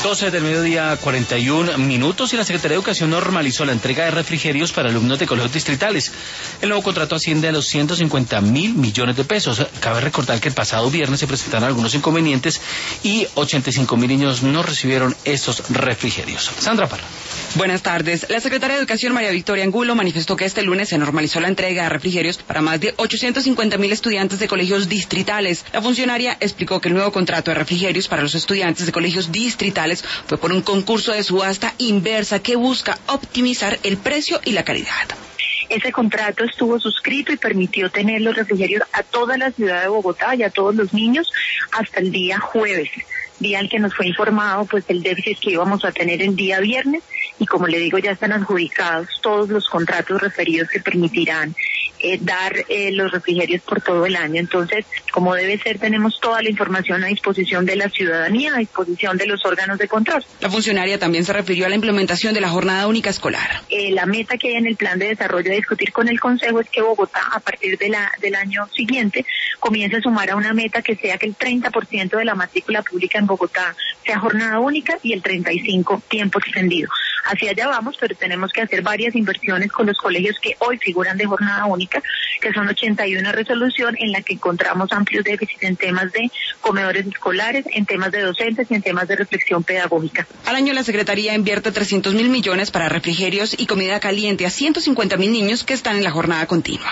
12 del mediodía, 41 minutos, y la Secretaría de Educación normalizó la entrega de refrigerios para alumnos de colegios distritales. El nuevo contrato asciende a los 150.000 millones de pesos. Cabe recordar que el pasado viernes se presentaron algunos inconvenientes y 85.000 niños no recibieron esos refrigerios. Sandra Parra. Buenas tardes. La Secretaria de Educación, María Victoria Angulo, manifestó que este lunes se normalizó la entrega de refrigerios para más de 850.000 estudiantes de colegios distritales. La funcionaria explicó que el nuevo contrato de refrigerios para los estudiantes de colegios distritales fue por un concurso de subasta inversa que busca optimizar el precio y la calidad. Ese contrato estuvo suscrito y permitió tener los refrigerios a toda la ciudad de Bogotá y a todos los niños hasta el día jueves, día al que nos fue informado pues el déficit que íbamos a tener el día viernes, y como le digo, ya están adjudicados todos los contratos referidos que permitirán dar los refrigerios por todo el año. Entonces, como debe ser, tenemos toda la información a disposición de la ciudadanía, a disposición de los órganos de control. La funcionaria también se refirió a la implementación de la jornada única escolar. La meta que hay en el plan de desarrollo a discutir con el Consejo es que Bogotá, a partir del año siguiente, comience a sumar a una meta que sea que el 30% de la matrícula pública en Bogotá sea jornada única y el 35% tiempo extendido. Hacia allá vamos, pero tenemos que hacer varias inversiones con los colegios que hoy figuran de jornada única, que son 81 resolución en la que encontramos amplios déficits en temas de comedores escolares, en temas de docentes y en temas de reflexión pedagógica. Al año la Secretaría invierte 300.000 millones para refrigerios y comida caliente a 150.000 niños que están en la jornada continua.